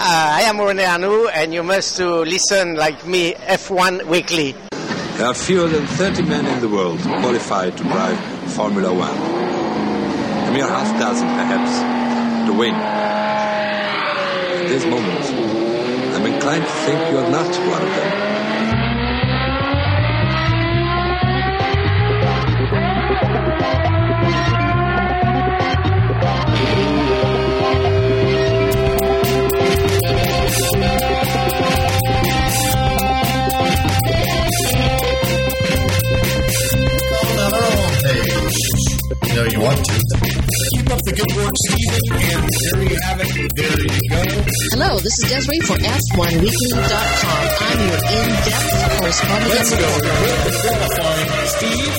I am Rene Arnoux, and you must to listen like me, F1 Weekly. There are fewer than 30 men in the world qualified to drive Formula One. A mere half dozen, perhaps, to win. At this moment, I'm inclined to think you're not one of them. No, you want to. Keep up the good work, Stephen, and there you have it. There you go. Hello, this is Desiree for F1Weekly.com. I'm your in-depth correspondent. Let's go. With the qualifying, Steve.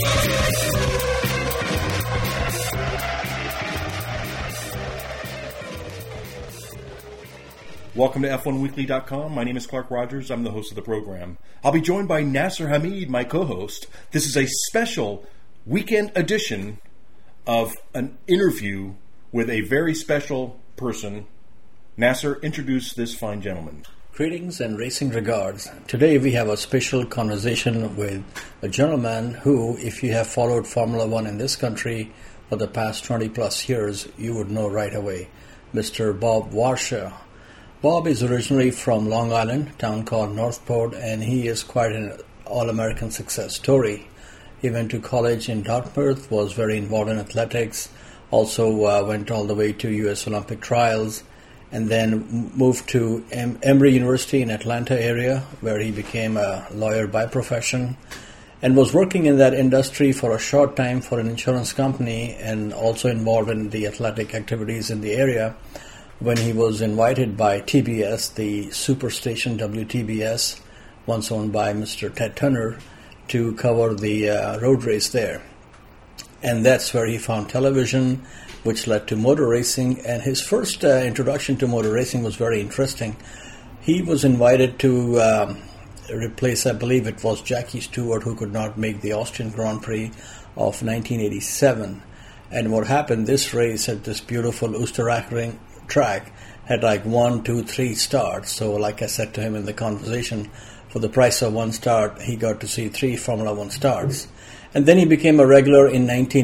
Welcome to F1Weekly.com. My name is Clark Rogers. I'm the host of the program. I'll be joined by Nasser Hamid, my co-host. This is a special weekend edition of an interview with a very special person. Nasser, introduce this fine gentleman. Greetings and racing regards. Today we have a special conversation with a gentleman who, if you have followed Formula One in this country for the past 20 plus years, you would know right away, Mr. Bob Varsha. Bob is originally from Long Island, a town called Northport, and he is quite an all-American success story. He went to college in Dartmouth, was very involved in athletics, also went all the way to U.S. Olympic trials, and then moved to Emory University in Atlanta area, where he became a lawyer by profession, and was working in that industry for a short time for an insurance company, and also involved in the athletic activities in the area, when he was invited by TBS, the superstation WTBS, once owned by Mr. Ted Turner, to cover the road race there. And that's where he found television, which led to motor racing. And his first introduction to motor racing was very interesting. He was invited to replace, I believe it was Jackie Stewart, who could not make the Austrian Grand Prix of 1987. And what happened, this race at this beautiful Oosteraackering track had like 1, 2, 3 starts. So like I said to him in the conversation, for the price of one start, he got to see 3 Formula One starts. And then he became a regular in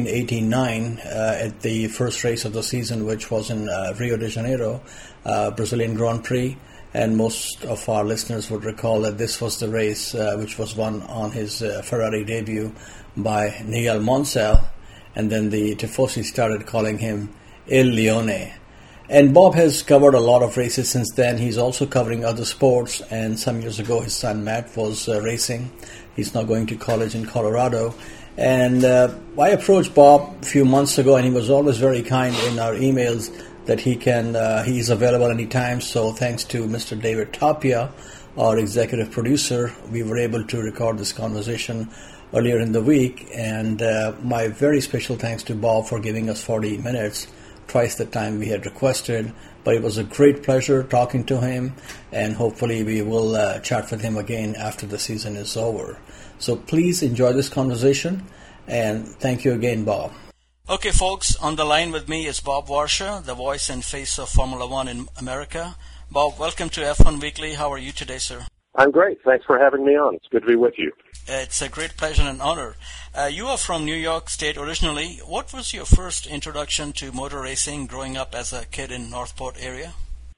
1989 at the first race of the season, which was in Rio de Janeiro, Brazilian Grand Prix. And most of our listeners would recall that this was the race which was won on his Ferrari debut by Nigel Mansell. And then the Tifosi started calling him Il Leone. And Bob has covered a lot of races since then. He's also covering other sports, and some years ago his son Matt was racing. He's now going to college in Colorado. And I approached Bob a few months ago, and he was always very kind in our emails that he's available anytime. So thanks to Mr. David Tapia, our executive producer, we were able to record this conversation earlier in the week. And my very special thanks to Bob for giving us 40 minutes, twice the time we had requested. But it was a great pleasure talking to him, and hopefully we will chat with him again after the season is over. So please enjoy this conversation, and thank you again, Bob. Okay, folks, on the line with me is Bob Varsha, the voice and face of Formula One in America. Bob, welcome to F1 Weekly. How are you today, sir? I'm great. Thanks for having me on. It's good to be with you. It's a great pleasure and honor. You are from New York State originally. What was your first introduction to motor racing growing up as a kid in Northport area?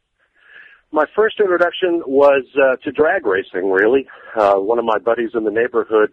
My first introduction was to drag racing, really. One of my buddies in the neighborhood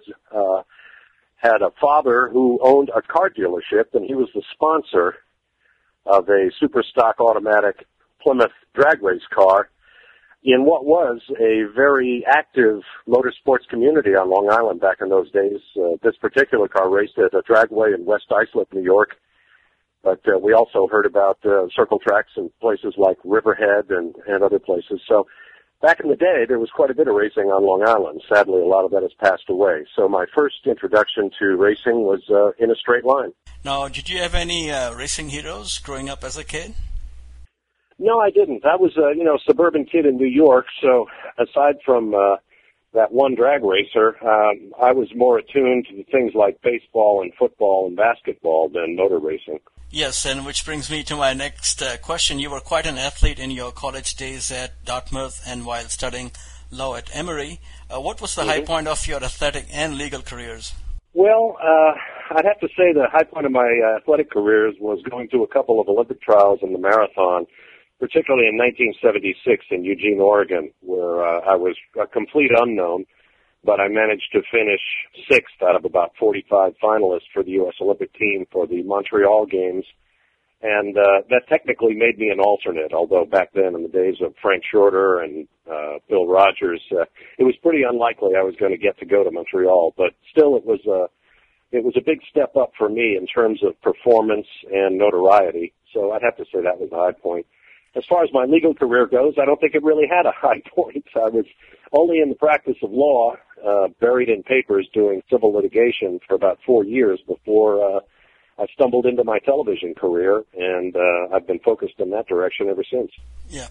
had a father who owned a car dealership, and he was the sponsor of a super stock automatic Plymouth drag race car in what was a very active motorsports community on Long Island back in those days. This particular car raced at a dragway in West Islip, New York, but we also heard about circle tracks in places like Riverhead and other places. So back in the day, there was quite a bit of racing on Long Island. Sadly, a lot of that has passed away. So my first introduction to racing was in a straight line. Now, did you have any racing heroes growing up as a kid? No, I didn't. I was a suburban kid in New York, so aside from that one drag racer, I was more attuned to things like baseball and football and basketball than motor racing. Yes, and which brings me to my next question. You were quite an athlete in your college days at Dartmouth and while studying law at Emory. What was the high point of your athletic and legal careers? Well, I'd have to say the high point of my athletic careers was going to a couple of Olympic trials in the marathon, particularly in 1976 in Eugene, Oregon, where I was a complete unknown, but I managed to finish sixth out of about 45 finalists for the U.S. Olympic team for the Montreal Games. And that technically made me an alternate, although back then in the days of Frank Shorter and Bill Rogers, it was pretty unlikely I was going to get to go to Montreal. But still, it was a big step up for me in terms of performance and notoriety. So I'd have to say that was a high point. As far as my legal career goes, I don't think it really had a high point. I was only in the practice of law, buried in papers doing civil litigation for about 4 years before I stumbled into my television career, and I've been focused in that direction ever since. Yeah.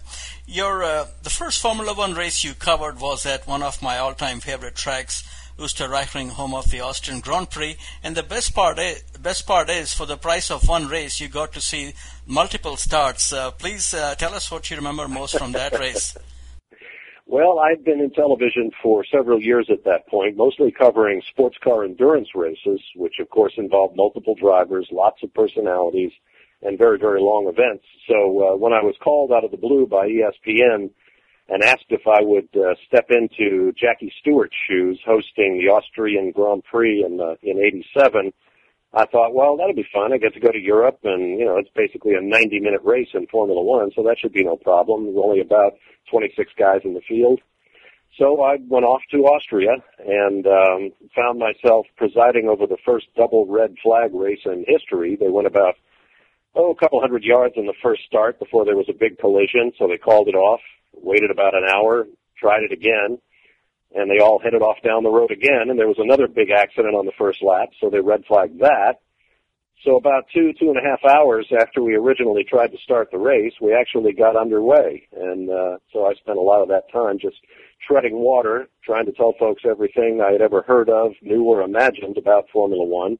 The first Formula One race you covered was at one of my all-time favorite tracks, Österreichring, home of the Austrian Grand Prix. And the best part is, for the price of one race, you got to see multiple starts. Please tell us what you remember most from that race. Well, I'd been in television for several years at that point, mostly covering sports car endurance races, which of course involved multiple drivers, lots of personalities, and very, very long events. So when I was called out of the blue by ESPN and asked if I would step into Jackie Stewart's shoes hosting the Austrian Grand Prix in '87, I thought, well, that'll be fun. I get to go to Europe, and, you know, it's basically a 90-minute race in Formula One, so that should be no problem. There's only about 26 guys in the field. So I went off to Austria and found myself presiding over the first double red flag race in history. They went about, a couple hundred yards in the first start before there was a big collision, so they called it off, waited about an hour, tried it again, and they all headed off down the road again, and there was another big accident on the first lap, so they red flagged that. So about 2.5 hours after we originally tried to start the race, we actually got underway. And so I spent a lot of that time just treading water, trying to tell folks everything I had ever heard of, knew, or imagined about Formula One.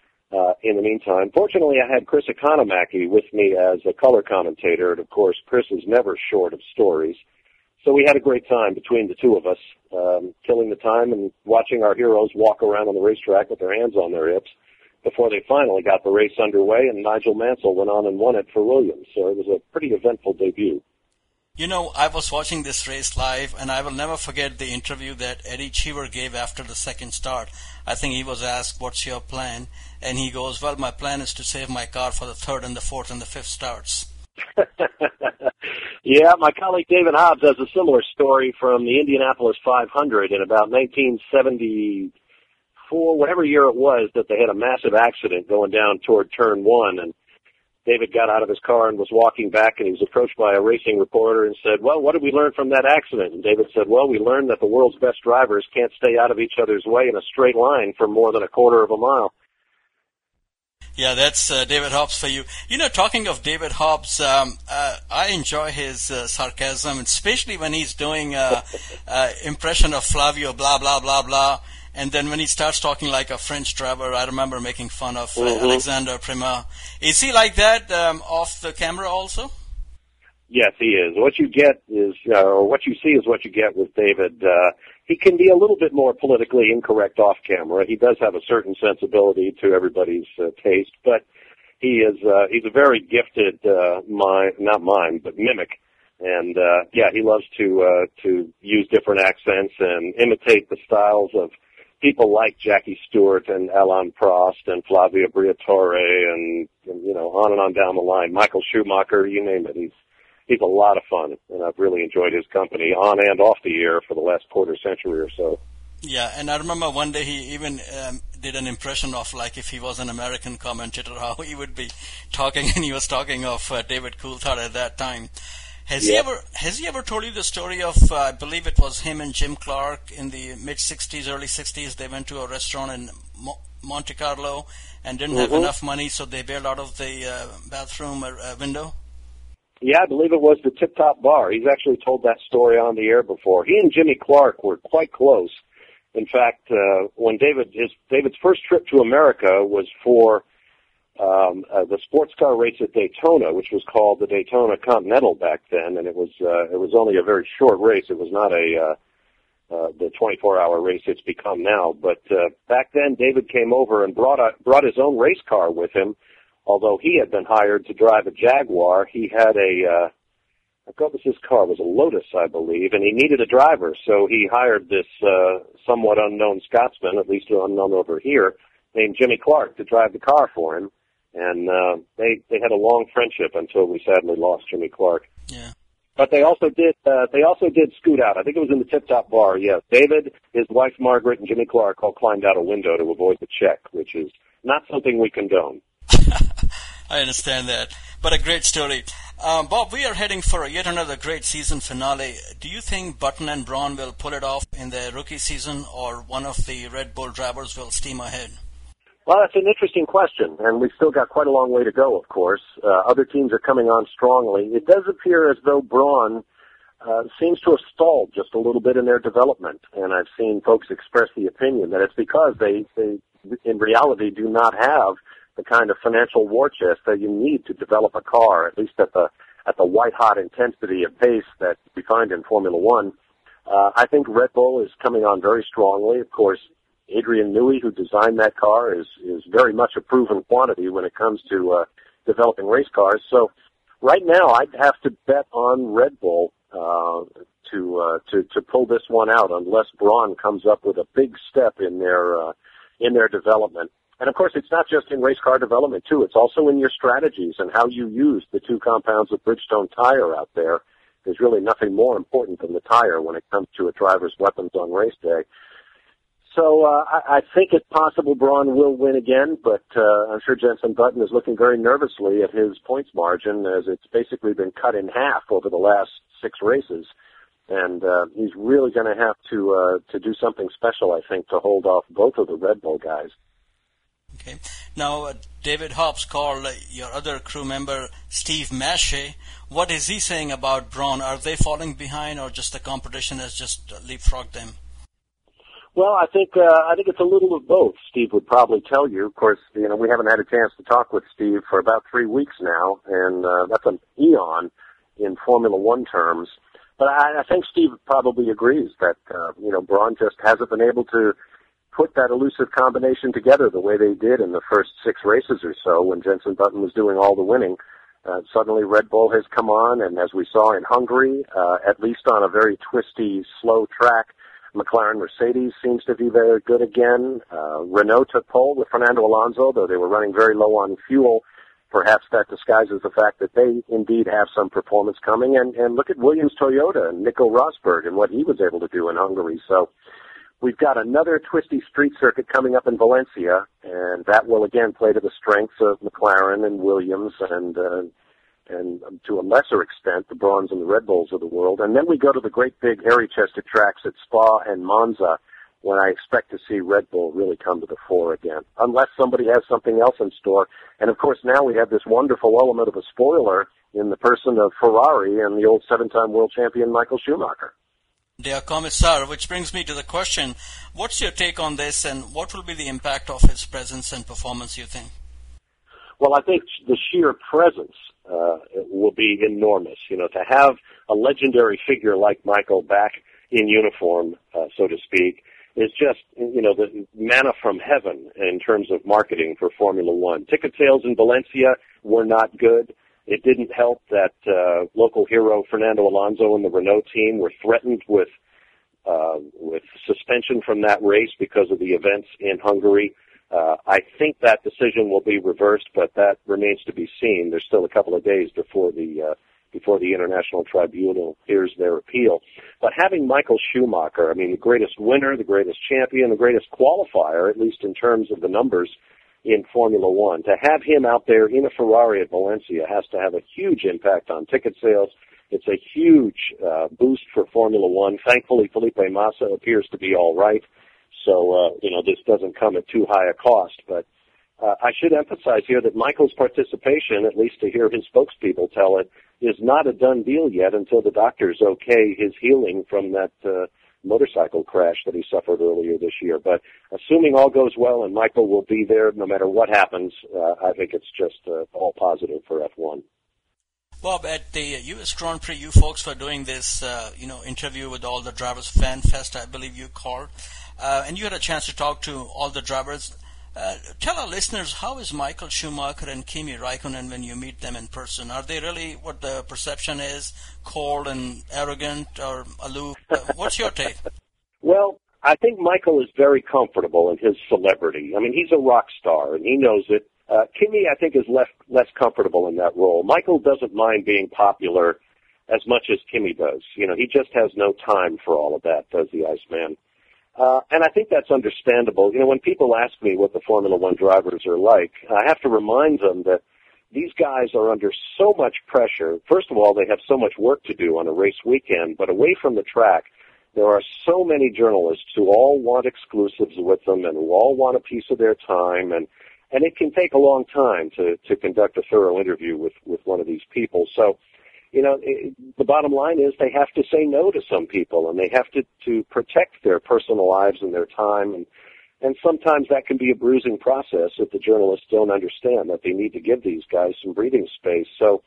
In the meantime, fortunately, I had Chris Economaki with me as a color commentator, and of course, Chris is never short of stories. So we had a great time between the two of us, killing the time and watching our heroes walk around on the racetrack with their hands on their hips before they finally got the race underway, and Nigel Mansell went on and won it for Williams. So it was a pretty eventful debut. You know, I was watching this race live, and I will never forget the interview that Eddie Cheever gave after the second start. I think he was asked, "What's your plan?" And he goes, "Well, my plan is to save my car for the third and the fourth and the fifth starts." Yeah, my colleague David Hobbs has a similar story from the Indianapolis 500 in about 1974, whatever year it was, that they had a massive accident going down toward turn one, and David got out of his car and was walking back, and he was approached by a racing reporter and said, "Well, what did we learn from that accident?" And David said, "Well, we learned that the world's best drivers can't stay out of each other's way in a straight line for more than a quarter of a mile." Yeah, that's David Hobbs for you. You know, talking of David Hobbs, I enjoy his sarcasm, especially when he's doing impression of Flavio, blah, blah, blah, blah. And then when he starts talking like a French driver, I remember making fun of Alexander Prima. Is he like that off the camera also? Yes, he is. What you get is, or what you see is what you get with David. He can be a little bit more politically incorrect off camera. He does have a certain sensibility to everybody's taste, but he's a very gifted, not mime, but mimic. And, he loves to use different accents and imitate the styles of people like Jackie Stewart and Alain Prost and Flavio Briatore and, you know, on down the line. Michael Schumacher, you name it. He's a lot of fun, and I've really enjoyed his company on and off the air for the last quarter century or so. Yeah, and I remember one day he even did an impression of, like, if he was an American commentator, how he would be talking, and he was talking of David Coulthard at that time. Has he ever told you the story of, I believe it was him and Jim Clark in the mid-'60s, early 60s, they went to a restaurant in Monte Carlo and didn't have enough money, so they bailed out of the bathroom window? Yeah, I believe it was the Tip Top Bar. He's actually told that story on the air before. He and Jimmy Clark were quite close. In fact, when David's first trip to America was for the sports car race at Daytona, which was called the Daytona Continental back then, and it was only a very short race. It was not the 24-hour race it's become now. But back then, David came over and brought his own race car with him. Although he had been hired to drive a Jaguar, he had what was his car? It was a Lotus, I believe, and he needed a driver, so he hired this somewhat unknown Scotsman, at least unknown over here, named Jimmy Clark, to drive the car for him. And they had a long friendship until we sadly lost Jimmy Clark. Yeah. But they also did scoot out. I think it was in the Tip Top Bar. Yes, David, his wife Margaret, and Jimmy Clark all climbed out a window to avoid the check, which is not something we condone. I understand that, but a great story. Bob, we are heading for yet another great season finale. Do you think Button and Braun will pull it off in their rookie season, or one of the Red Bull drivers will steam ahead? Well, that's an interesting question, and we've still got quite a long way to go, of course. Other teams are coming on strongly. It does appear as though Braun seems to have stalled just a little bit in their development, and I've seen folks express the opinion that it's because they in reality do not have the kind of financial war chest that you need to develop a car, at least at the white-hot intensity of pace that we find in Formula One. I think Red Bull is coming on very strongly. Of course, Adrian Newey, who designed that car, is very much a proven quantity when it comes to developing race cars. So right now, I'd have to bet on Red Bull to pull this one out, unless Braun comes up with a big step in their development. And of course, it's not just in race car development too; it's also in your strategies and how you use the 2 compounds of Bridgestone tire out there. There's really nothing more important than the tire when it comes to a driver's weapons on race day. So I think it's possible Braun will win again, but I'm sure Jenson Button is looking very nervously at his points margin, as it's basically been cut in half over the last 6 races. And he's really going to have to do something special, I think, to hold off both of the Red Bull guys. Okay. Now, David Hobbs called your other crew member, Steve Mache. What is he saying about Braun? Are they falling behind, or just the competition has just leapfrogged them? Well, I think it's a little of both. Steve would probably tell you. Of course, we haven't had a chance to talk with Steve for about 3 weeks now, and that's an eon in Formula One terms. But I think Steve probably agrees that Braun just hasn't been able to put that elusive combination together the way they did in the first 6 races or so when Jenson Button was doing all the winning. Suddenly Red Bull has come on, and as we saw in Hungary, at least on a very twisty, slow track, McLaren Mercedes seems to be very good again. Renault took pole with Fernando Alonso, though they were running very low on fuel. Perhaps that disguises the fact that they indeed have some performance coming. And look at Williams Toyota and Nico Rosberg and what he was able to do in Hungary. So we've got another twisty street circuit coming up in Valencia, and that will again play to the strengths of McLaren and Williams and to a lesser extent the Brauns and the Red Bulls of the world. And then we go to the great big hairy-chested tracks at Spa and Monza, when I expect to see Red Bull really come to the fore again, unless somebody has something else in store. And of course now we have this wonderful element of a spoiler in the person of Ferrari and the old 7-time world champion Michael Schumacher. Dear Commissar, which brings me to the question, what's your take on this, and what will be the impact of his presence and performance, you think? Well, I think the sheer presence will be enormous. To have a legendary figure like Michael back in uniform, so to speak, is just, the manna from heaven in terms of marketing for Formula One. Ticket sales in Valencia were not good. It didn't help that local hero Fernando Alonso and the Renault team were threatened with suspension from that race because of the events in Hungary. I think that decision will be reversed, but that remains to be seen. There's still a couple of days before the International Tribunal hears their appeal. But having Michael Schumacher, the greatest winner, the greatest champion, the greatest qualifier, at least in terms of the numbers in Formula One, to have him out there in a Ferrari at Valencia has to have a huge impact on ticket sales. It's a huge boost for Formula One. Thankfully, Felipe Massa appears to be all right. So, this doesn't come at too high a cost. But I should emphasize here that Michael's participation, at least to hear his spokespeople tell it, is not a done deal yet until the doctors okay his healing from that motorcycle crash that he suffered earlier this year. But assuming all goes well and Michael will be there no matter what happens, I think it's just all positive for F1. Bob, at the U.S. Grand Prix, you folks were doing this, interview with all the drivers, Fan Fest, I believe you called, and you had a chance to talk to all the drivers. Tell our listeners, how is Michael Schumacher and Kimi Raikkonen when you meet them in person? Are they really what the perception is, cold and arrogant or aloof? What's your take? Well, I think Michael is very comfortable in his celebrity. I mean, he's a rock star, and he knows it. Kimi, I think, is less comfortable in that role. Michael doesn't mind being popular as much as Kimi does. You know, he just has no time for all of that, does the Iceman. And I think that's understandable. You know, when people ask me what the Formula One drivers are like, I have to remind them that these guys are under so much pressure. First of all, they have so much work to do on a race weekend, but away from the track, there are so many journalists who all want exclusives with them and who all want a piece of their time, and it can take a long time to conduct a thorough interview with one of these people. So, you know, the bottom line is they have to say no to some people, and they have to protect their personal lives and their time, and sometimes that can be a bruising process if the journalists don't understand that they need to give these guys some breathing space. So,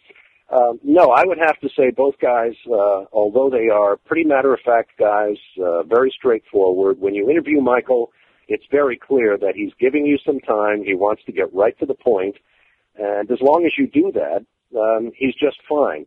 no, I would have to say both guys, although they are pretty matter-of-fact guys, very straightforward, when you interview Michael, it's very clear that he's giving you some time. He wants to get right to the point, and as long as you do that, he's just fine.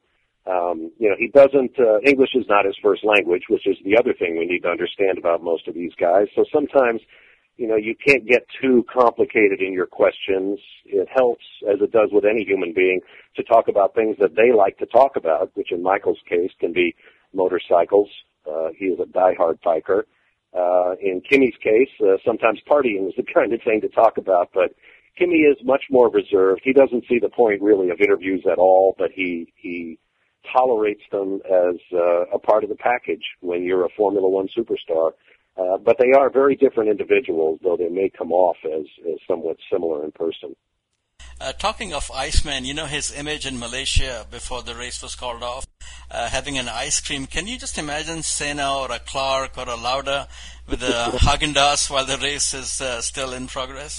You know, he doesn't, English is not his first language, which is the other thing we need to understand about most of these guys. So sometimes, you know, you can't get too complicated in your questions. It helps, as it does with any human being, to talk about things that they like to talk about, which in Michael's case can be motorcycles. He is a diehard biker. In Kimi's case, sometimes partying is the kind of thing to talk about, but Kimi is much more reserved. He doesn't see the point really of interviews at all, but he tolerates them as a part of the package when you're a Formula One superstar. But they are very different individuals, though they may come off as somewhat similar in person. Talking of Iceman, you know his image in Malaysia before the race was called off, having an ice cream. Can you just imagine Senna or a Clark or a Lauda with a Häagen-Dazs while the race is still in progress?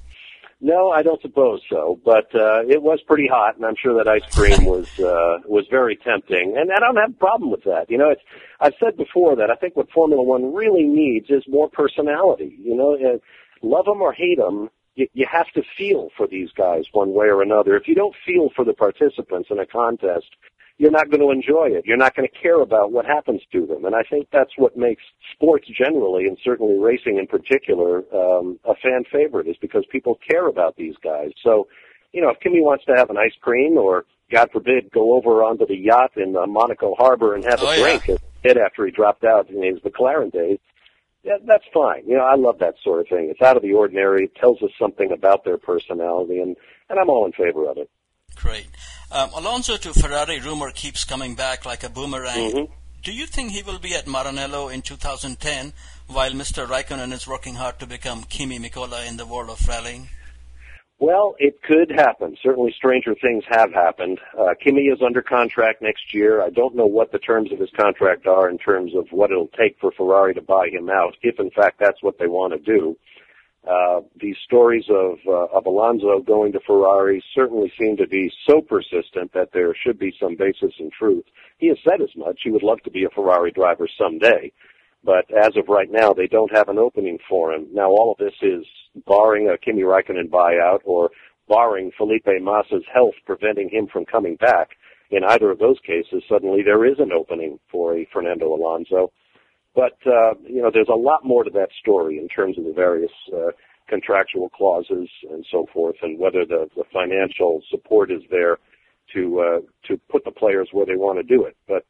No, I don't suppose so. But it was pretty hot, and I'm sure that ice cream was very tempting. And I don't have a problem with that. You know, I've said before that I think what Formula One really needs is more personality. You know, love them or hate them, you have to feel for these guys one way or another. If you don't feel for the participants in a contest, you're not going to enjoy it. You're not going to care about what happens to them. And I think that's what makes sports generally, and certainly racing in particular, a fan favorite, is because people care about these guys. So, you know, if Kimi wants to have an ice cream or, God forbid, go over onto the yacht in Monaco Harbor and have a drink after he dropped out in his McLaren days, yeah, that's fine. You know, I love that sort of thing. It's out of the ordinary. It tells us something about their personality, and I'm all in favor of it. Great. Alonso to Ferrari rumor keeps coming back like a boomerang. Mm-hmm. Do you think he will be at Maranello in 2010 while Mr. Raikkonen is working hard to become Kimi Mikola in the world of rallying? Well, it could happen. Certainly stranger things have happened. Kimi is under contract next year. I don't know what the terms of his contract are in terms of what it'll take for Ferrari to buy him out, if in fact that's what they want to do. These stories of Alonso going to Ferrari certainly seem to be so persistent that there should be some basis in truth. He has said as much. He would love to be a Ferrari driver someday. But as of right now, they don't have an opening for him. Now, all of this is barring a Kimi Raikkonen buyout or barring Felipe Massa's health preventing him from coming back. In either of those cases, suddenly there is an opening for a Fernando Alonso. But, you know, there's a lot more to that story in terms of the various contractual clauses and so forth, and whether the financial support is there to put the players where they want to do it. But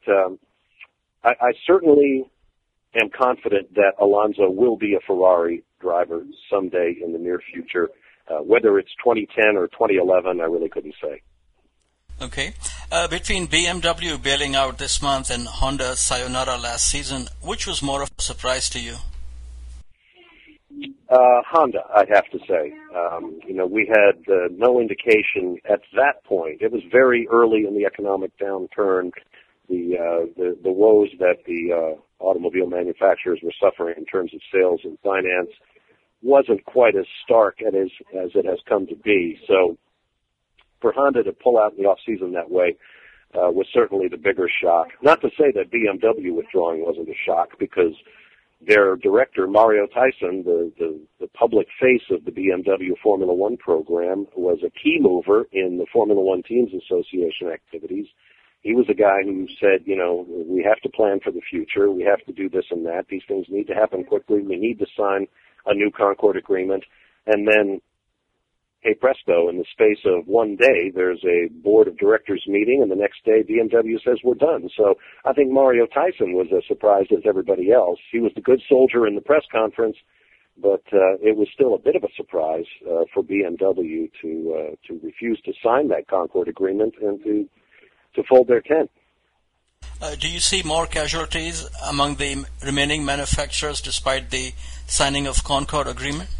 I certainly am confident that Alonso will be a Ferrari driver someday in the near future. Whether it's 2010 or 2011, I really couldn't say. Okay. Between BMW bailing out this month and Honda's sayonara last season, which was more of a surprise to you? Honda, I'd have to say. You know, we had no indication at that point. It was very early in the economic downturn. The woes that the automobile manufacturers were suffering in terms of sales and finance wasn't quite as stark as it has come to be. So for Honda to pull out in the off-season that way was certainly the bigger shock. Not to say that BMW withdrawing wasn't a shock, because their director, Mario Tyson, the public face of the BMW Formula One program, was a key mover in the Formula One Teams Association activities. He was a guy who said, we have to plan for the future. We have to do this and that. These things need to happen quickly. We need to sign a new Concord agreement. And then, hey presto, in the space of one day, there's a board of directors meeting, and the next day BMW says we're done. So I think Mario Tyson was as surprised as everybody else. He was the good soldier in the press conference, but it was still a bit of a surprise for BMW to refuse to sign that Concord agreement and to fold their tent. Do you see more casualties among the remaining manufacturers despite the signing of Concord agreement?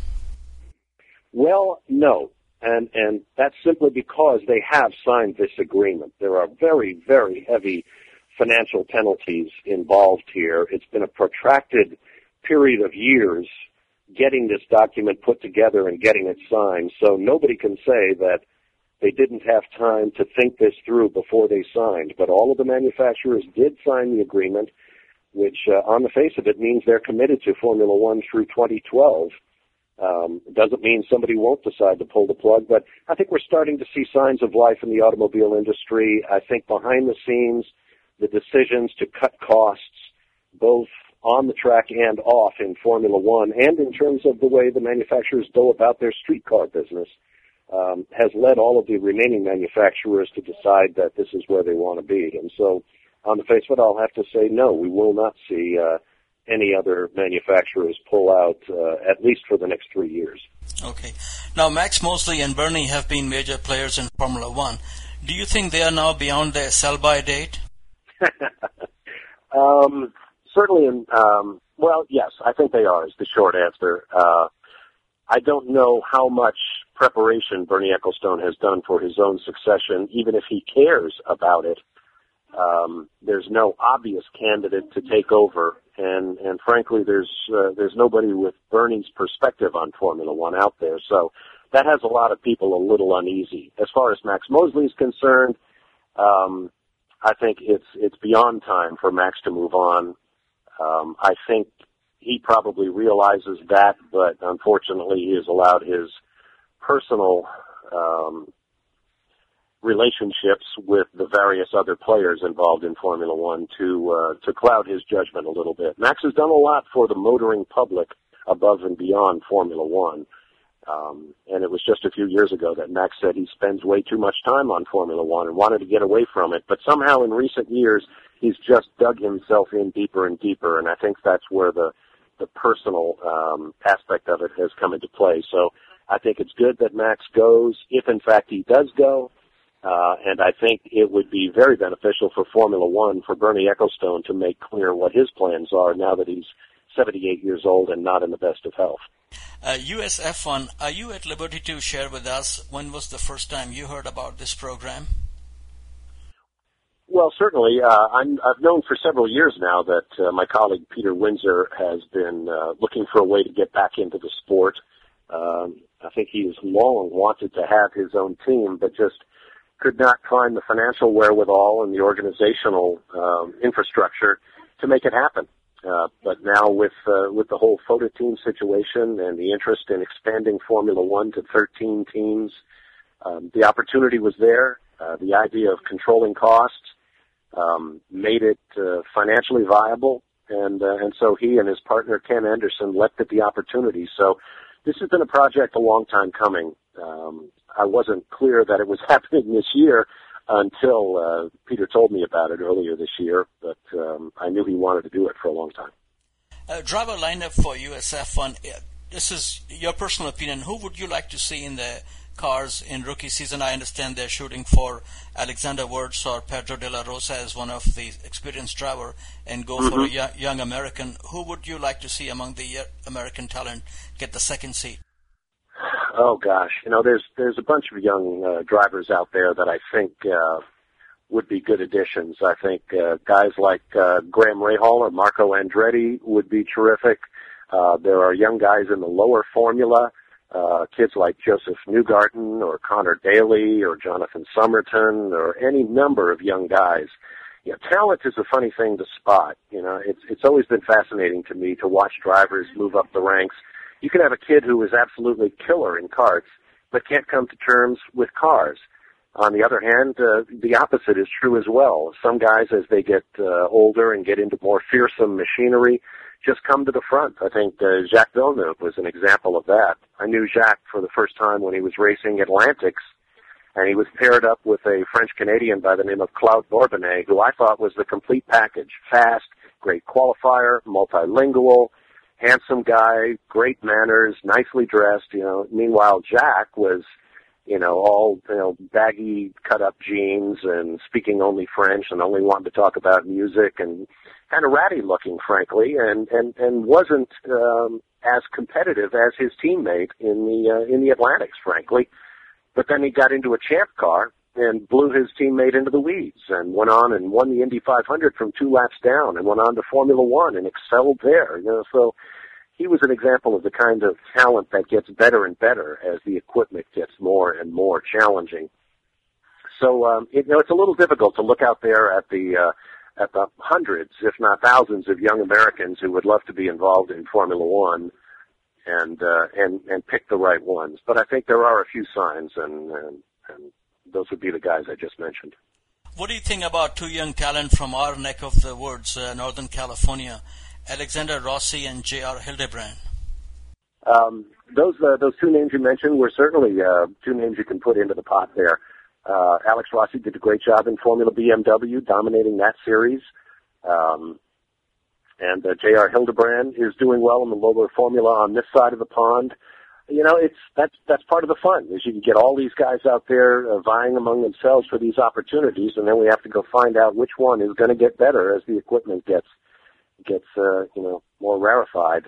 Well, no, and that's simply because they have signed this agreement. There are very, very heavy financial penalties involved here. It's been a protracted period of years getting this document put together and getting it signed, so nobody can say that they didn't have time to think this through before they signed. But all of the manufacturers did sign the agreement, which on the face of it means they're committed to Formula One through 2012. Doesn't mean somebody won't decide to pull the plug, but I think we're starting to see signs of life in the automobile industry. I think behind the scenes, the decisions to cut costs, both on the track and off in Formula One, and in terms of the way the manufacturers go about their streetcar business, has led all of the remaining manufacturers to decide that this is where they want to be. And so, on the face of it, I'll have to say no, we will not see any other manufacturers pull out, at least for the next 3 years. Okay. Now, Max Mosley and Bernie have been major players in Formula One. Do you think they are now beyond their sell-by date? Certainly, well, yes, I think they are, is the short answer. I don't know how much preparation Bernie Ecclestone has done for his own succession, even if he cares about it. There's no obvious candidate to take over, and frankly, there's nobody with Bernie's perspective on Formula One out there. So that has a lot of people a little uneasy. As far as Max Mosley is concerned, I think it's beyond time for Max to move on. I think he probably realizes that, but unfortunately, he has allowed his personal relationships with the various other players involved in Formula One to cloud his judgment a little bit. Max has done a lot for the motoring public above and beyond Formula One. And it was just a few years ago that Max said he spends way too much time on Formula One and wanted to get away from it. But somehow in recent years, he's just dug himself in deeper and deeper, and I think that's where the personal aspect of it has come into play. So I think it's good that Max goes, if in fact he does go, and I think it would be very beneficial for Formula One for Bernie Ecclestone to make clear what his plans are now that he's 78 years old and not in the best of health. US F1, are you at liberty to share with us when was the first time you heard about this program? Well, certainly. I've known for several years now that my colleague Peter Windsor has been looking for a way to get back into the sport. I think he has long wanted to have his own team, but just could not find the financial wherewithal and the organizational infrastructure to make it happen. But now with the whole photo team situation and the interest in expanding Formula One to 13 teams, the opportunity was there. The idea of controlling costs made it financially viable, and so he and his partner Ken Anderson leapt at the opportunity. So this has been a project a long time coming. I wasn't clear that it was happening this year until Peter told me about it earlier this year, but I knew he wanted to do it for a long time. Driver lineup for US F1, this is your personal opinion. Who would you like to see in the cars in rookie season? I understand they're shooting for Alexander Wurz or Pedro de la Rosa as one of the experienced driver and go for a young American. Who would you like to see among the American talent get the second seat? Oh gosh, there's a bunch of young drivers out there that I think would be good additions. I think guys like Graham Rahal or Marco Andretti would be terrific. There are young guys in the lower formula, kids like Joseph Newgarden or Connor Daly or Jonathan Somerton or any number of young guys. You know, talent is a funny thing to spot. You know, it's always been fascinating to me to watch drivers move up the ranks. You can have a kid who is absolutely killer in karts, but can't come to terms with cars. On the other hand, the opposite is true as well. Some guys, as they get older and get into more fearsome machinery, just come to the front. I think Jacques Villeneuve was an example of that. I knew Jacques for the first time when he was racing Atlantics, and he was paired up with a French-Canadian by the name of Claude Bourbonnais, who I thought was the complete package. Fast, great qualifier, multilingual, handsome guy, great manners, nicely dressed, you know. Meanwhile, Jacques was, you know, all, you know, baggy cut-up jeans and speaking only French and only wanting to talk about music and kind of ratty-looking, frankly, and wasn't as competitive as his teammate in the Atlantics, frankly. But then he got into a champ car and blew his teammate into the weeds and went on and won the Indy 500 from 2 laps down and went on to Formula One and excelled there. You know, so he was an example of the kind of talent that gets better and better as the equipment gets more and more challenging. So, you know, it's a little difficult to look out there at the hundreds, if not thousands, of young Americans who would love to be involved in Formula One and pick the right ones. But I think there are a few signs, and those would be the guys I just mentioned. What do you think about two young talent from our neck of the woods, Northern California, Alexander Rossi and J.R. Hildebrand? Those two names you mentioned were certainly two names you can put into the pot there. Alex Rossi did a great job in Formula BMW, dominating that series. And J.R. Hildebrand is doing well in the lower formula on this side of the pond. You know, that's part of the fun, is you can get all these guys out there vying among themselves for these opportunities, and then we have to go find out which one is going to get better as the equipment gets you know, more rarefied.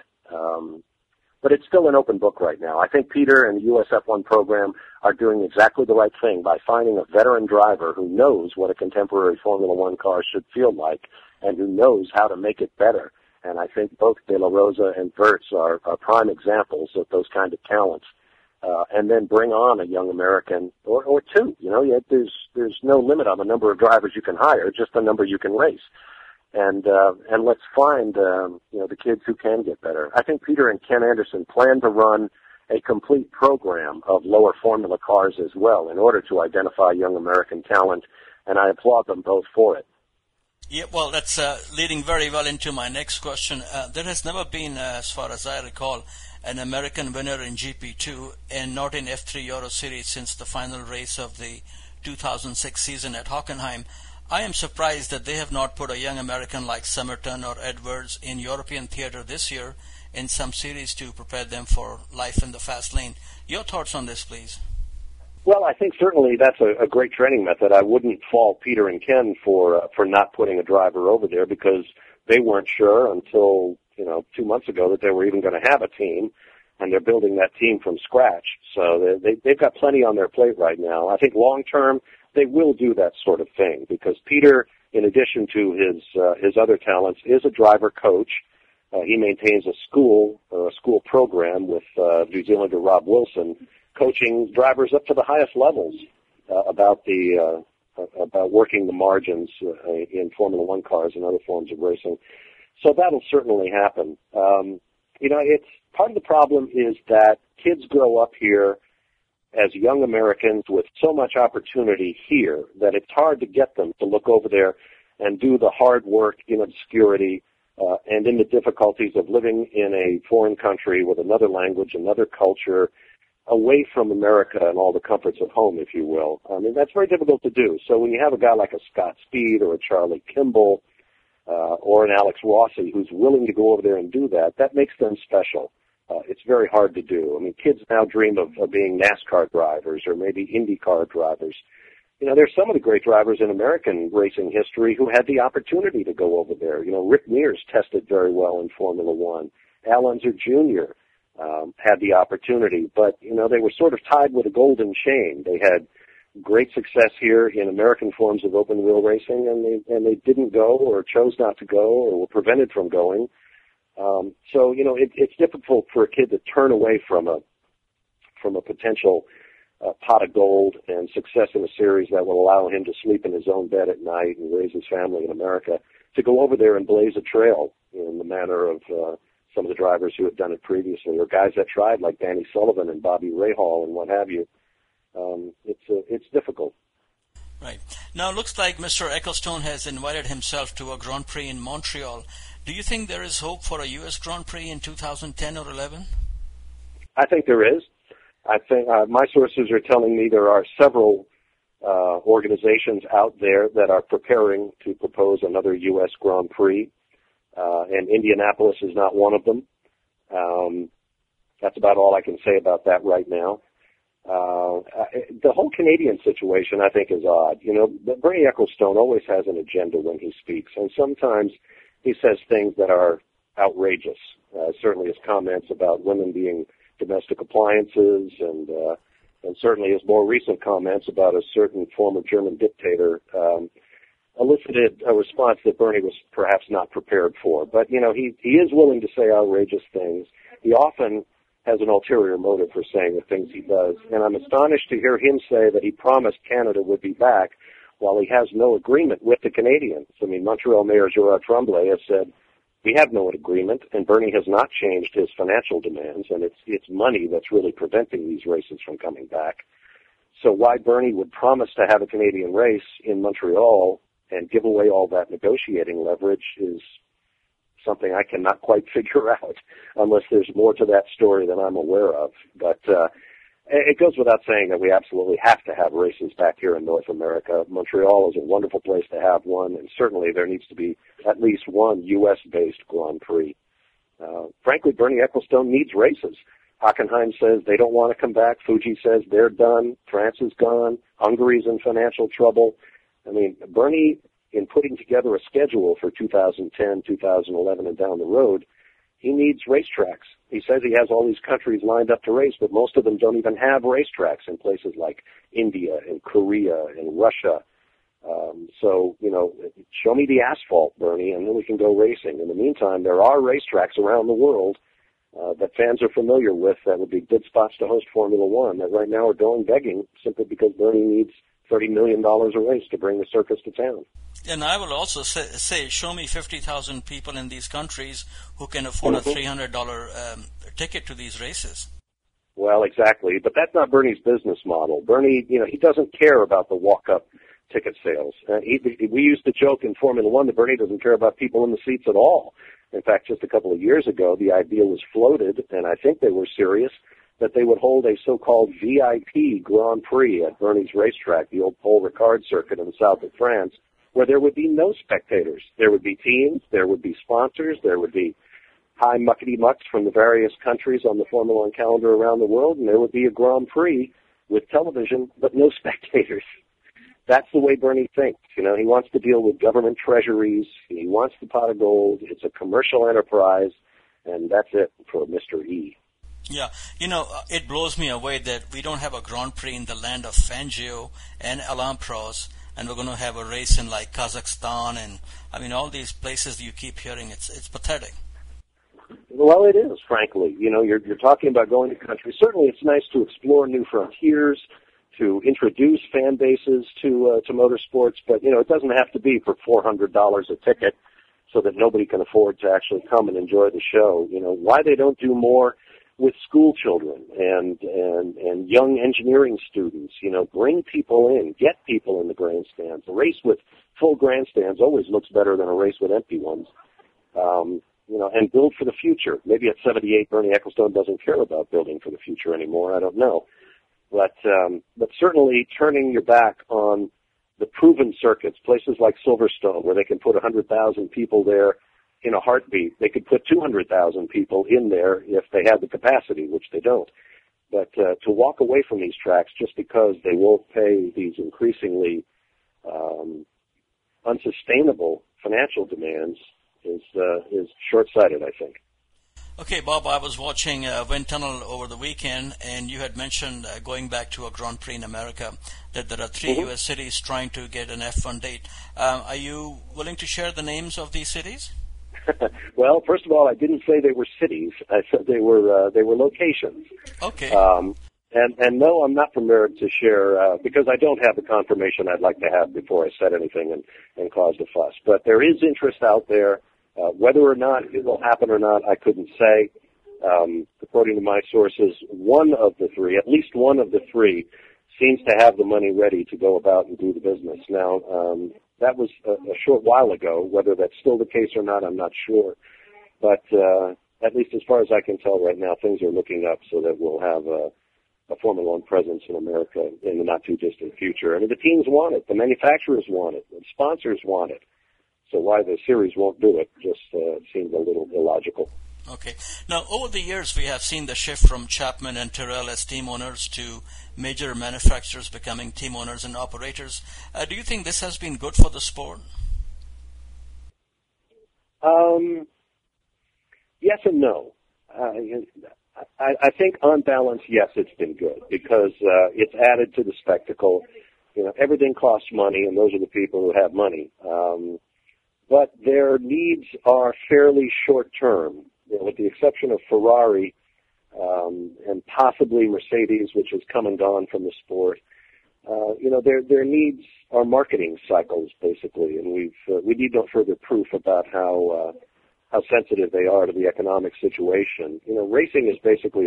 But it's still an open book right now. I think Peter and the USF1 program are doing exactly the right thing by finding a veteran driver who knows what a contemporary Formula One car should feel like and who knows how to make it better. And I think both De La Rosa and Wirtz are prime examples of those kind of talents. And then bring on a young American or two. You know, there's no limit on the number of drivers you can hire, just the number you can race. And let's find, you know, the kids who can get better. I think Peter and Ken Anderson plan to run a complete program of lower formula cars as well in order to identify young American talent, and I applaud them both for it. Yeah, well, that's leading very well into my next question. There has never been, as far as I recall, an American winner in GP2 and not in F3 Euro Series since the final race of the 2006 season at Hockenheim. I am surprised that they have not put a young American like Somerton or Edwards in European theater this year in some series to prepare them for life in the fast lane. Your thoughts on this, please? Well, I think certainly that's a great training method. I wouldn't fault Peter and Ken for not putting a driver over there because they weren't sure until, you know, 2 months ago that they were even going to have a team, and they're building that team from scratch. So they've got plenty on their plate right now. I think long term they will do that sort of thing because Peter, in addition to his other talents, is a driver coach. He maintains a school program with New Zealander Rob Wilson, coaching drivers up to the highest levels about working the margins in Formula One cars and other forms of racing. So that'll certainly happen. You know, it's part of the problem is that kids grow up here as young Americans with so much opportunity here that it's hard to get them to look over there and do the hard work in obscurity and in the difficulties of living in a foreign country with another language, another culture, away from America and all the comforts of home, if you will. I mean, that's very difficult to do. So when you have a guy like a Scott Speed or a Charlie Kimball or an Alex Rossi who's willing to go over there and do that, that makes them special. It's very hard to do. I mean, kids now dream of being NASCAR drivers or maybe IndyCar drivers. You know, there's some of the great drivers in American racing history who had the opportunity to go over there. You know, Rick Mears tested very well in Formula One. Al Unser Jr. Had the opportunity, but, you know, they were sort of tied with a golden chain. They had great success here in American forms of open wheel racing, and they didn't go or chose not to go or were prevented from going. So it's difficult for a kid to turn away from a potential pot of gold and success in a series that will allow him to sleep in his own bed at night and raise his family in America, to go over there and blaze a trail in the manner of some of the drivers who had done it previously, or guys that tried like Danny Sullivan and Bobby Rahal and what have you. It's difficult. Right. Now it looks like Mr. Ecclestone has invited himself to a Grand Prix in Montreal. Do you think there is hope for a U.S. Grand Prix in 2010 or 11? I think there is. I think my sources are telling me there are several organizations out there that are preparing to propose another U.S. Grand Prix, and Indianapolis is not one of them. That's about all I can say about that right now. The whole Canadian situation, I think, is odd. Bernie Ecclestone always has an agenda when he speaks, and sometimes he says things that are outrageous. Certainly his comments about women being domestic appliances, and certainly his more recent comments about a certain former German dictator elicited a response that Bernie was perhaps not prepared for. But, he is willing to say outrageous things. He often has an ulterior motive for saying the things he does. And I'm astonished to hear him say that he promised Canada would be back while he has no agreement with the Canadians. I mean, Montreal Mayor Gerard Tremblay has said, we have no agreement, and Bernie has not changed his financial demands, and it's money that's really preventing these races from coming back. So why Bernie would promise to have a Canadian race in Montreal and give away all that negotiating leverage is something I cannot quite figure out, unless there's more to that story than I'm aware of. But it goes without saying that we absolutely have to have races back here in North America. Montreal is a wonderful place to have one, and certainly there needs to be at least one U.S.-based Grand Prix. Frankly, Bernie Ecclestone needs races. Hockenheim says they don't want to come back. Fuji says they're done. France is gone. Hungary's in financial trouble. I mean, Bernie, in putting together a schedule for 2010, 2011, and down the road, he needs racetracks. He says he has all these countries lined up to race, but most of them don't even have racetracks in places like India and Korea and Russia. So, show me the asphalt, Bernie, and then we can go racing. In the meantime, there are racetracks around the world that fans are familiar with that would be good spots to host Formula One that right now are going begging simply because Bernie needs $30 million a race to bring the circus to town. And I will also say show me 50,000 people in these countries who can afford a $300 ticket to these races. Well, exactly. But that's not Bernie's business model. Bernie, he doesn't care about the walk-up ticket sales. We used to joke in Formula One that Bernie doesn't care about people in the seats at all. In fact, just a couple of years ago, the idea was floated, and I think they were serious, that they would hold a so-called VIP Grand Prix at Bernie's racetrack, the old Paul Ricard circuit in the south of France, where there would be no spectators. There would be teams, there would be sponsors, there would be high muckety-mucks from the various countries on the Formula One calendar around the world, and there would be a Grand Prix with television, but no spectators. That's the way Bernie thinks. He wants to deal with government treasuries. He wants the pot of gold. It's a commercial enterprise, and that's it for Mr. E. Yeah, it blows me away that we don't have a Grand Prix in the land of Fangio and Alain Prost, and we're going to have a race in like Kazakhstan, and all these places you keep hearing. It's pathetic. Well, it is, frankly. You're talking about going to countries. Certainly, it's nice to explore new frontiers, to introduce fan bases to motorsports, but it doesn't have to be for $400 a ticket, so that nobody can afford to actually come and enjoy the show. Why they don't do more with school children and young engineering students, bring people in, get people in the grandstands. A race with full grandstands always looks better than a race with empty ones. And build for the future. Maybe at 78, Bernie Ecclestone doesn't care about building for the future anymore. I don't know. But certainly turning your back on the proven circuits, places like Silverstone, where they can put 100,000 people there in a heartbeat. They could put 200,000 people in there if they had the capacity, which they don't. But to walk away from these tracks just because they won't pay these increasingly unsustainable financial demands is short-sighted, I think. Okay, Bob, I was watching Wind Tunnel over the weekend, and you had mentioned going back to a Grand Prix in America that there are 3 U.S. cities trying to get an F1 date. Are you willing to share the names of these cities? Well, first of all, I didn't say they were cities. I said they were locations. Okay. And no, I'm not prepared to share because I don't have the confirmation I'd like to have before I said anything and caused a fuss. But there is interest out there. Whether or not it will happen or not, I couldn't say. According to my sources, one of the 3, at least one of the 3, seems to have the money ready to go about and do the business. Now, that was a short while ago. Whether that's still the case or not, I'm not sure. But at least as far as I can tell right now, things are looking up so that we'll have a Formula One presence in America in the not-too-distant future. I mean, the teams want it. The manufacturers want it. The sponsors want it. So why the series won't do it just seems a little illogical. Okay. Now, over the years, we have seen the shift from Chapman and Tyrrell as team owners to major manufacturers becoming team owners and operators. Do you think this has been good for the sport? Yes and no. I think on balance, yes, it's been good because it's added to the spectacle. You know, everything costs money, and those are the people who have money. But their needs are fairly short-term, you know, with the exception of Ferrari and possibly Mercedes, which has come and gone from the sport. You know, their needs are marketing cycles, basically, and we need no further proof about how sensitive they are to the economic situation. You know, racing is basically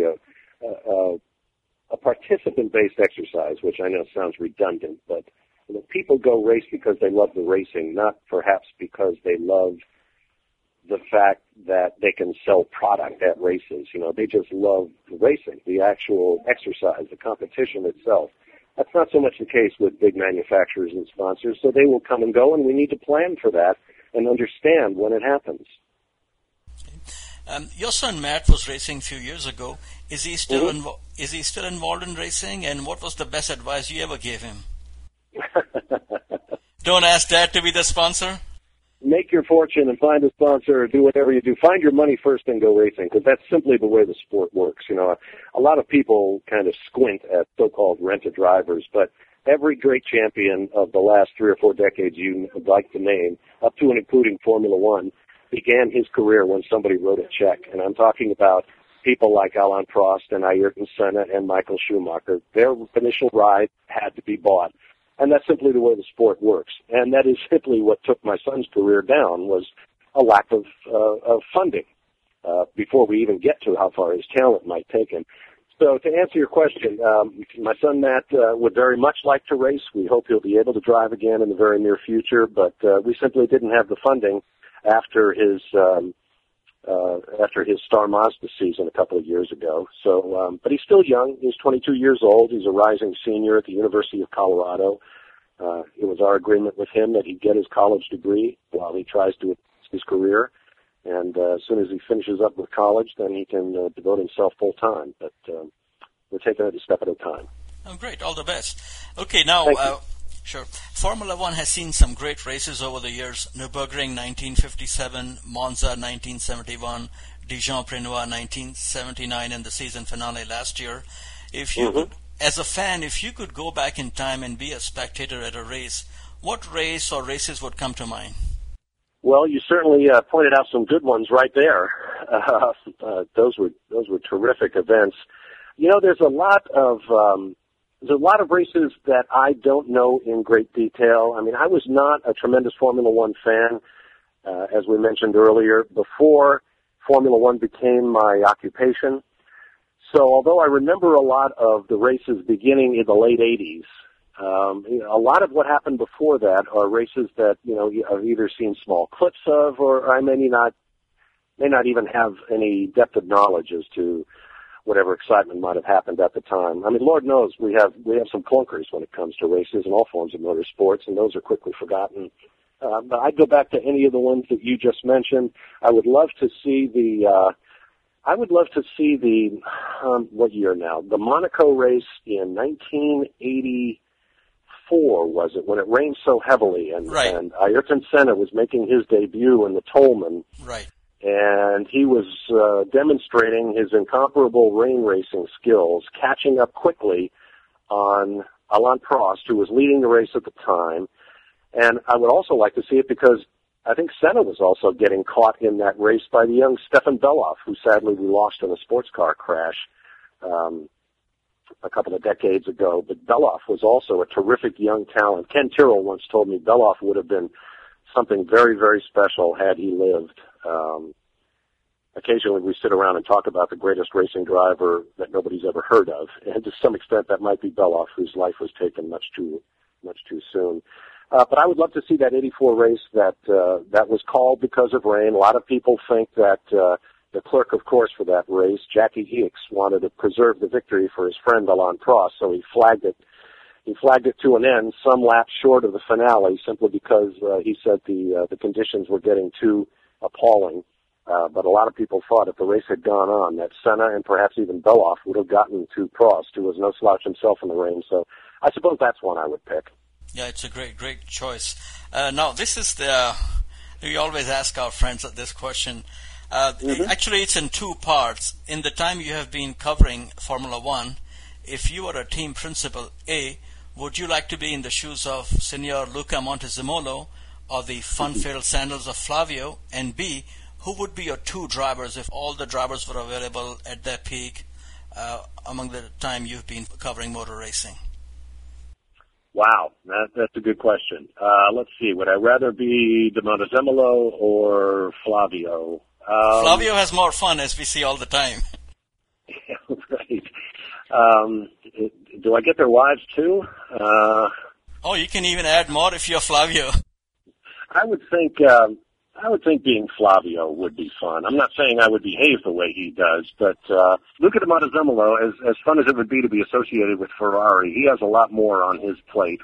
a participant-based exercise, which I know sounds redundant, but you know, people go race because they love the racing, not perhaps because they love the fact that they can sell product at races. You know, they just love the racing, the actual exercise, the competition itself. That's not so much the case with big manufacturers and sponsors, so they will come and go, and we need to plan for that and understand when it happens. Your son Matt was racing a few years ago. Is he still involved in racing? And what was the best advice you ever gave him? Don't ask Dad to be the sponsor. Make your fortune and find a sponsor or do whatever you do. Find your money first and go racing, because that's simply the way the sport works. You know, a lot of people kind of squint at so-called rent-a-drivers, but every great champion of the last 3 or 4 decades you would like to name, up to and including Formula One, began his career when somebody wrote a check. And I'm talking about people like Alain Prost and Ayrton Senna and Michael Schumacher. Their initial ride had to be bought. And that's simply the way the sport works. And that is simply what took my son's career down, was a lack of funding before we even get to how far his talent might take him. So to answer your question, my son Matt would very much like to race. We hope he'll be able to drive again in the very near future, but we simply didn't have the funding after his Star Mazda season a couple of years ago. So, but he's still young. He's 22 years old. He's a rising senior at the University of Colorado. It was our agreement with him that he'd get his college degree while he tries to advance his career. And as soon as he finishes up with college, then he can devote himself full time. But we're taking it a step at a time. Oh, great. All the best. Okay, now, sure. Formula One has seen some great races over the years. Nürburgring 1957, Monza 1971, Dijon-Prenois 1979, and the season finale last year. If you could, as a fan, if you could go back in time and be a spectator at a race, what race or races would come to mind? Well, you certainly pointed out some good ones right there. Those were terrific events. You know, there's a lot of races that I don't know in great detail. I mean, I was not a tremendous Formula One fan, as we mentioned earlier, before Formula One became my occupation. So although I remember a lot of the races beginning in the late 80s, a lot of what happened before that are races that, you know, I've either seen small clips of, or I may not even have any depth of knowledge as to whatever excitement might have happened at the time. I mean, Lord knows we have some clunkers when it comes to races and all forms of motorsports, and those are quickly forgotten. But I'd go back to any of the ones that you just mentioned. I would love to see what year now? The Monaco race in 1984, was it, when it rained so heavily, and Ayrton Senna was making his debut in the Tolman. Right. and he was demonstrating his incomparable rain racing skills, catching up quickly on Alain Prost, who was leading the race at the time. And I would also like to see it because I think Senna was also getting caught in that race by the young Stefan Beloff, who sadly we lost in a sports car crash a couple of decades ago. But Beloff was also a terrific young talent. Ken Tyrrell once told me Beloff would have been something very, very special had he lived. Occasionally we sit around and talk about the greatest racing driver that nobody's ever heard of, and to some extent that might be Beloff, whose life was taken much too soon. But I would love to see that 84 race that was called because of rain. A lot of people think that the clerk, of course, for that race, Jackie Hicks, wanted to preserve the victory for his friend Alain Prost, so he flagged it. He flagged it to an end, some laps short of the finale, simply because he said the conditions were getting too appalling. But a lot of people thought if the race had gone on, that Senna and perhaps even Beloff would have gotten to Prost, who was no slouch himself in the rain. So I suppose that's one I would pick. Yeah, it's a great choice. Now, this is we always ask our friends this question. Actually, it's in two parts. In the time you have been covering Formula One, if you were a team principal, A, would you like to be in the shoes of Signor Luca Montezemolo or the fun-filled sandals of Flavio? And B, who would be your two drivers if all the drivers were available at their peak among the time you've been covering motor racing? Wow, that's a good question. Let's see, would I rather be De Montezemolo or Flavio? Flavio has more fun, as we see all the time. Yeah, right. Do I get their wives too? You can even add more if you're Flavio. I would think being Flavio would be fun. I'm not saying I would behave the way he does, but Luca de Montezemolo, as fun as it would be to be associated with Ferrari, he has a lot more on his plate.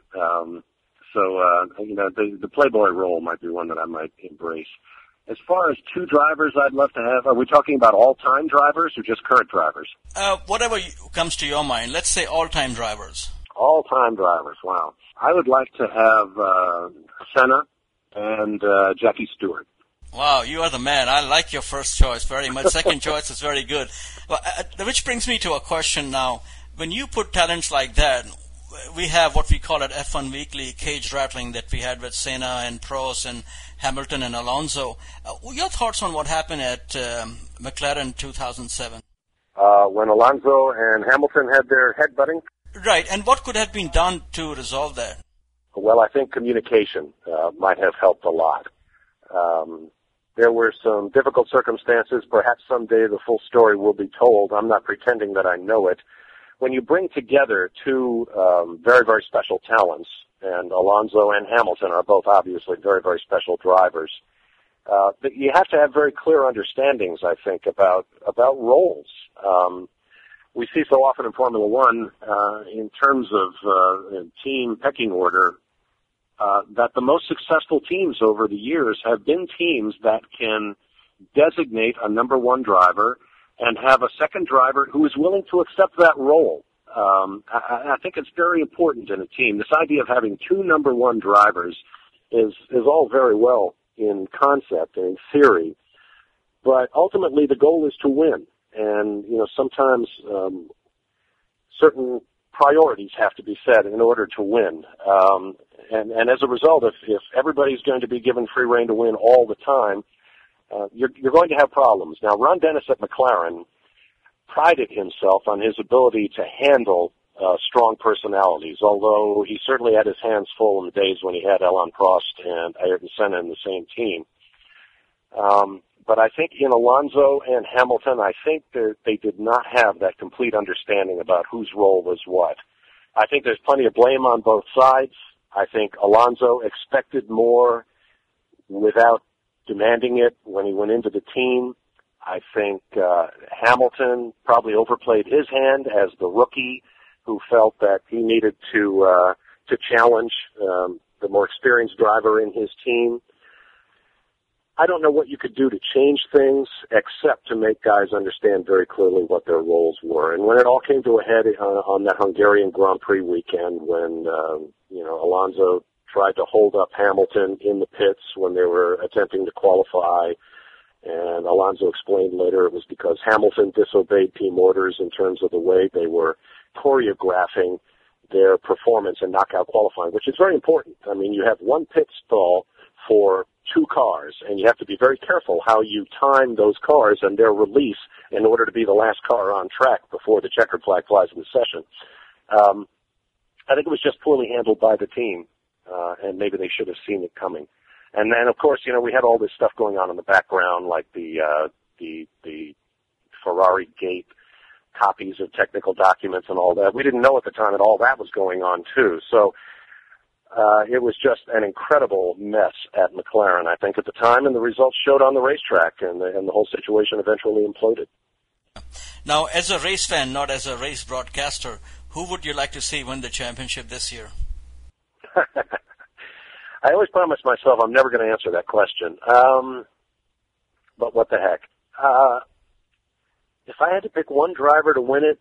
The Playboy role might be one that I might embrace. As far as two drivers I'd love to have, are we talking about all-time drivers or just current drivers? Whatever comes to your mind. Let's say all-time drivers. All-time drivers, wow. I would like to have Senna and Jackie Stewart. Wow, you are the man. I like your first choice very much. Second choice is very good. Well, which brings me to a question now. When you put talents like that, we have what we call at F1 Weekly cage rattling that we had with Senna and Prost and Hamilton and Alonso. Your thoughts on what happened at McLaren 2007? When Alonso and Hamilton had their headbutting? Right, and what could have been done to resolve that? Well, I think communication might have helped a lot. There were some difficult circumstances. Perhaps someday the full story will be told. I'm not pretending that I know it. When you bring together two very, very special talents, and Alonso and Hamilton are both obviously very, very special drivers, but you have to have very clear understandings, I think, about roles. We see so often in Formula One, in terms of team pecking order, that the most successful teams over the years have been teams that can designate a number one driver and have a second driver who is willing to accept that role. I think it's very important in a team. This idea of having two number one drivers is all very well in concept and in theory, but ultimately the goal is to win. And, sometimes certain priorities have to be set in order to win. And as a result, if everybody's going to be given free rein to win all the time, you're going to have problems. Now, Ron Dennis at McLaren prided himself on his ability to handle strong personalities, although he certainly had his hands full in the days when he had Alain Prost and Ayrton Senna in the same team. But I think in Alonso and Hamilton, I think they did not have that complete understanding about whose role was what. I think there's plenty of blame on both sides. I think Alonso expected more without demanding it when he went into the team. I think Hamilton probably overplayed his hand as the rookie who felt that he needed to challenge the more experienced driver in his team. I don't know what you could do to change things except to make guys understand very clearly what their roles were. And when it all came to a head on that Hungarian Grand Prix weekend when, Alonso tried to hold up Hamilton in the pits when they were attempting to qualify, And Alonso explained later it was because Hamilton disobeyed team orders in terms of the way they were choreographing their performance in knockout qualifying, which is very important. I mean, you have one pit stall for two cars, and you have to be very careful how you time those cars and their release in order to be the last car on track before the checkered flag flies in the session. I think it was just poorly handled by the team, and maybe they should have seen it coming. And then, of course, we had all this stuff going on in the background, like the Ferrari gate, copies of technical documents and all that. We didn't know at the time that all that was going on, too. So it was just an incredible mess at McLaren, I think, at the time, and the results showed on the racetrack, and the whole situation eventually imploded. Now, as a race fan, not as a race broadcaster, who would you like to see win the championship this year? I always promise myself I'm never going to answer that question. But what the heck? If I had to pick one driver to win it,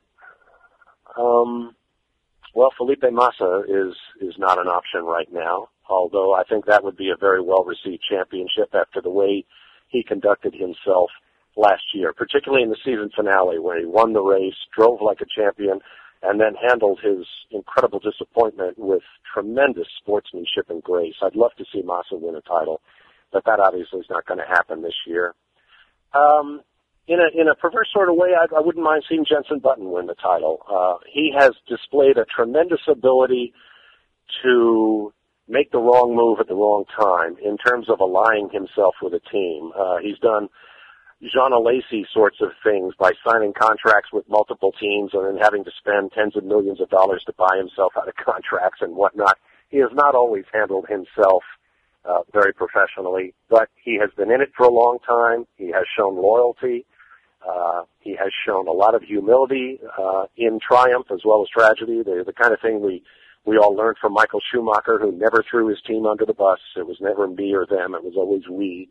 well, Felipe Massa is not an option right now, although I think that would be a very well-received championship after the way he conducted himself last year, particularly in the season finale where he won the race, drove like a champion, and then handled his incredible disappointment with tremendous sportsmanship and grace. I'd love to see Massa win a title, but that obviously is not going to happen this year. In a perverse sort of way, I wouldn't mind seeing Jenson Button win the title. He has displayed a tremendous ability to make the wrong move at the wrong time in terms of aligning himself with a team. He's done Jean Alesi sorts of things by signing contracts with multiple teams and then having to spend tens of millions of dollars to buy himself out of contracts and whatnot. He has not always handled himself very professionally, but he has been in it for a long time. He has shown loyalty. He has shown a lot of humility in triumph as well as tragedy. The kind of thing we all learned from Michael Schumacher, who never threw his team under the bus. It was never me or them. It was always we.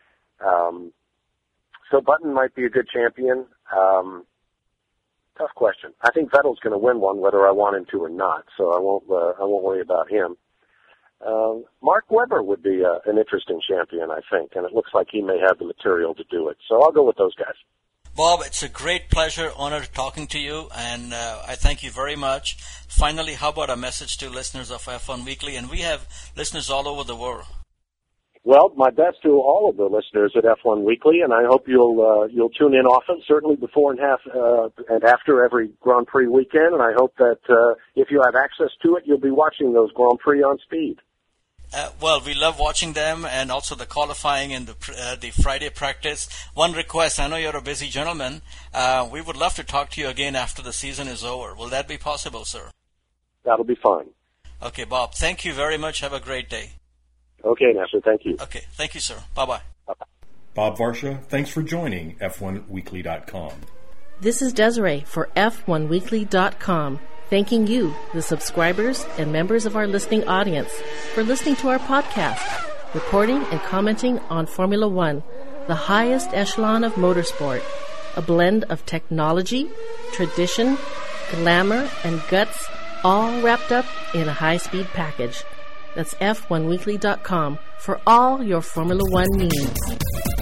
So Button might be a good champion. Tough question. I think Vettel's going to win one, whether I want him to or not. So I won't worry about him. Mark Webber would be an interesting champion, I think, and it looks like he may have the material to do it. So I'll go with those guys. Bob, it's a great pleasure, honor talking to you, and I thank you very much. Finally, how about a message to listeners of F1 Weekly? And we have listeners all over the world. Well, my best to all of the listeners at F1 Weekly, and I hope you'll tune in often, certainly before and after every Grand Prix weekend, and I hope that if you have access to it, you'll be watching those Grand Prix on speed. Well, we love watching them, and also the qualifying and the Friday practice. One request, I know you're a busy gentleman. We would love to talk to you again after the season is over. Will that be possible, sir? That'll be fine. Okay, Bob, thank you very much. Have a great day. Okay, Nasser, thank you. Okay, thank you, sir. Bye-bye. Bye-bye. Bob Varsha, thanks for joining F1Weekly.com. This is Desiree for F1Weekly.com, thanking you, the subscribers and members of our listening audience, for listening to our podcast, reporting and commenting on Formula One, the highest echelon of motorsport, a blend of technology, tradition, glamour, and guts, all wrapped up in a high-speed package. That's F1Weekly.com for all your Formula One needs.